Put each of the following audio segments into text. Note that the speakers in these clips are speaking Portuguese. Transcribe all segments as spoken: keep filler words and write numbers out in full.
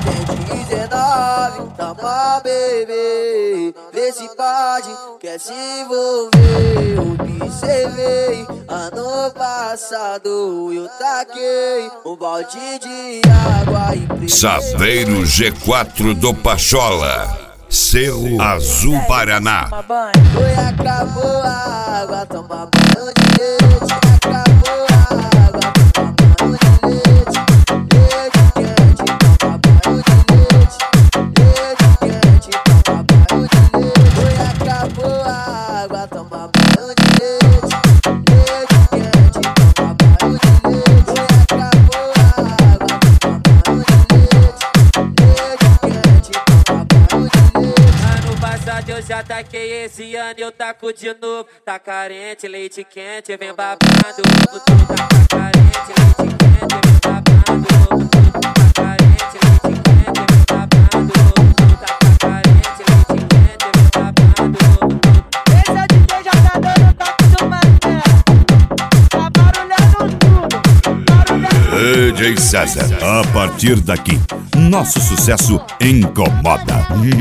tem dezenove, tamo bebê. Vê se pode, quer se envolver. Observei, ano passado eu taquei um balde de água e preguei. Saveiro G quatro do Pachola, Cerro Azul, Paraná. Foi, acabou a água, toma banho de leite. Acabou a água, toma banho de leite. Leite quente, toma banho de leite. Leite quente, toma banho de leite. Foi, acabou a água, toma banho de leite. Leite quente, toma banho de leite. Foi, acabou a água, toma banho de leite. Leite quente, toma banho de leite. Ano passado eu já taquei, esse ano eu taco de novo. Tá carente, leite quente, vem babando. Tu tá carente, leite quente, vem babando. Tu tá carente, leite quente, vem babando. Tu tá carente, leite quente, vem babando. Esse é o D J já tá dando toque do Mané. Tá barulhando tudo, barulhando. D J César, a partir daqui, nosso sucesso incomoda.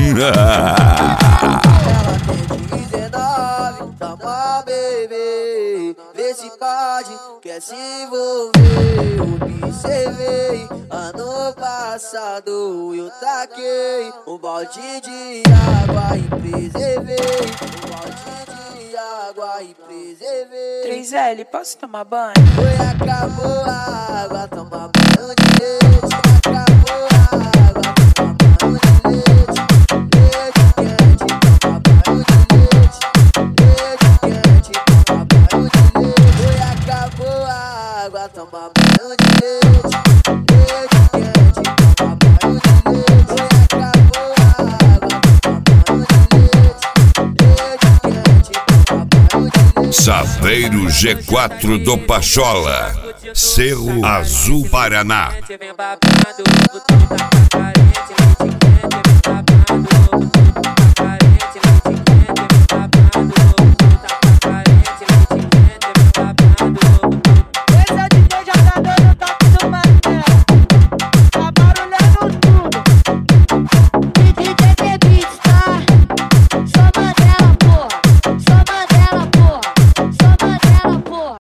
Ela tem dezenove, tamo bebê. Vê se pode, quer se envolver. Observei, ano passado eu taquei um balde de água e preservei. Um balde de água e preservei. três L, posso tomar banho? Foi, acabou a água, toma banho de leite. Acabou a água, toma banho de leite. Leite quente, toma banho de leite. Leite quente, toma banho de leite. Foi, acabou a água, toma banho de leite. Leite quente, toma banho de leite. Foi, acabou a água, toma banho de leite. Leite quente, toma banho de leite. Saveiro G quatro do Pachola, Cerro Azul, Paraná. Vem babando, tu tá carente.